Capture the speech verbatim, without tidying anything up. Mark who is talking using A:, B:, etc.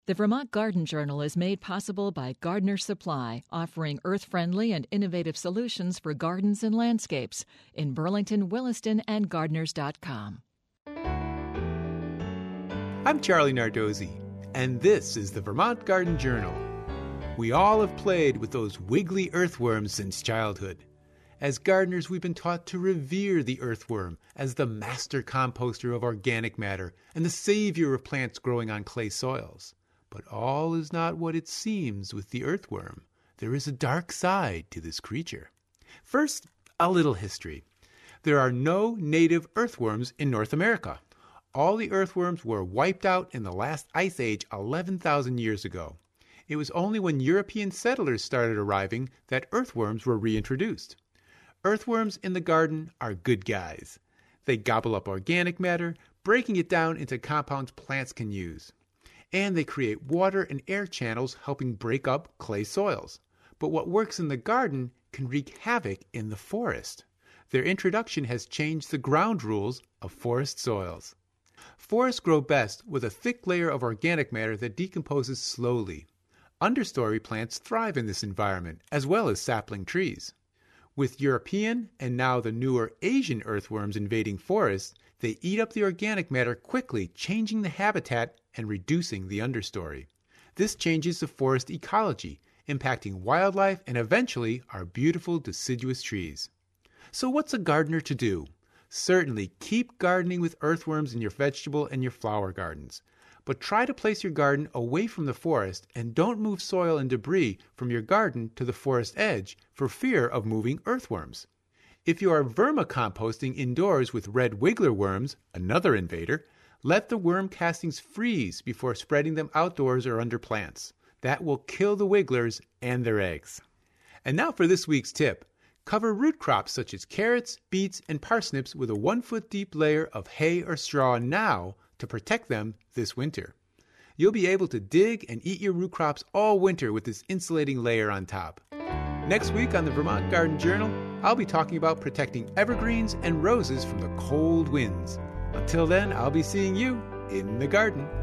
A: The Vermont Garden Journal is made possible by Gardener's Supply, offering earth-friendly and innovative solutions for gardens and landscapes in Burlington, Williston, and gardeners dot com.
B: I'm Charlie Nardozzi, and this is the Vermont Garden Journal. We all have played with those wiggly earthworms since childhood. As gardeners, we've been taught to revere the earthworm as the master composter of organic matter and the savior of plants growing on clay soils. But all is not what it seems with the earthworm. There is a dark side to this creature. First, a little history. There are no native earthworms in North America. All the earthworms were wiped out in the last ice age eleven thousand years ago. It was only when European settlers started arriving that earthworms were reintroduced. Earthworms in the garden are good guys. They gobble up organic matter, breaking it down into compounds plants can use. And they create water and air channels, helping break up clay soils. But what works in the garden can wreak havoc in the forest. Their introduction has changed the ground rules of forest soils. Forests grow best with a thick layer of organic matter that decomposes slowly. Understory plants thrive in this environment, as well as sapling trees. With European and now the newer Asian earthworms invading forests, they eat up the organic matter quickly, changing the habitat and reducing the understory. This changes the forest ecology, impacting wildlife and eventually our beautiful deciduous trees. So what's a gardener to do? Certainly keep gardening with earthworms in your vegetable and your flower gardens. But try to place your garden away from the forest and don't move soil and debris from your garden to the forest edge for fear of moving earthworms. If you are vermicomposting indoors with red wiggler worms, another invader, let the worm castings freeze before spreading them outdoors or under plants. That will kill the wigglers and their eggs. And now for this week's tip. Cover root crops such as carrots, beets, and parsnips with a one-foot deep layer of hay or straw now to protect them this winter. You'll be able to dig and eat your root crops all winter with this insulating layer on top. Next week on the Vermont Garden Journal, I'll be talking about protecting evergreens and roses from the cold winds. Until then, I'll be seeing you in the garden.